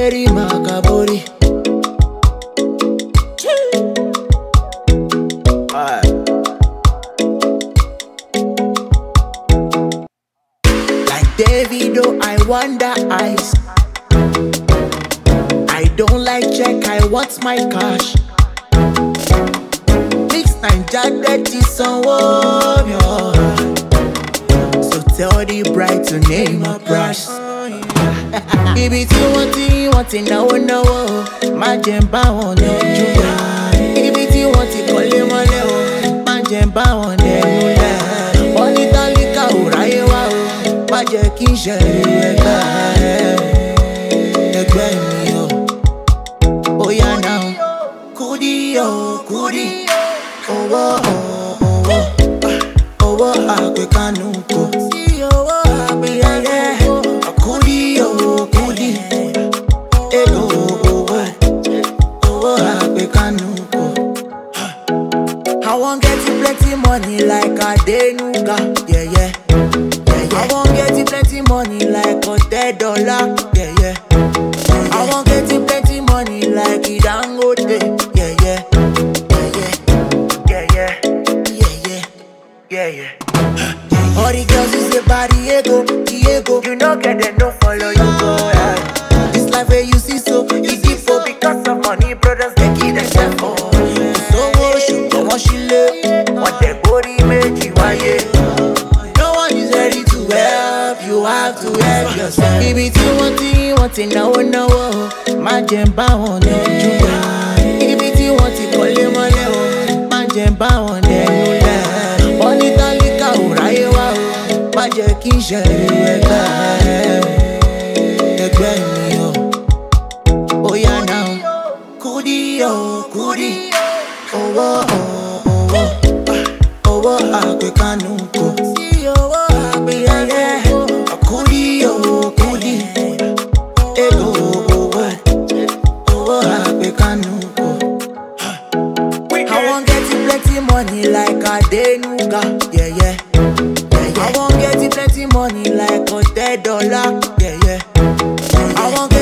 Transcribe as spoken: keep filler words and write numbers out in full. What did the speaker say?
Jerry Makabori. Like Davido, I wonder eyes. I don't like check, I want my cash. Mix Ninja dirty some warrior. So tell the bride to name a price. If it's you want it, you want it now, now. My jemba on the juga. If it's you want it, call him a leo. My jemba on the nula. All Italica, Urayewa. My jackie shell. Oh yeah now, Kudi oh Kudi, oh oh oh oh, oh oh agbe kanuko, oh oh agbe yeah, Kudi oh Kudi, eh oh oh oh, oh agbe kanuko. I want get you plenty money like a denuga, yeah yeah, yeah yeah. I want get you plenty money like a dead dollar, yeah yeah. I want get you plenty money like it Dangote, yeah yeah, yeah yeah, yeah yeah, yeah yeah, yeah. All the girls is a body ego, Diego. You know get them no follow you go. Yeah. This life where you see so easy for because of money, brothers they keep them for. So much you go on she live, what they body make you why. No one is ready to help, you have to help yourself. If it's you want it, you want it now, now. My jemba on the juga. If it's you want it, call him a leo. My jemba on the nula. All Italica, Urayewa. My jackie shell. Oh yeah now, Kudi oh Kudi, oh oh oh oh, oh oh agbe kanuko, oh oh agbe yeah, Kudi oh Kudi, eh oh oh oh, agbe kanuko. I want get you plenty money like a denuga, yeah yeah, yeah yeah. I want get you plenty money like a dead dollar, yeah yeah. I want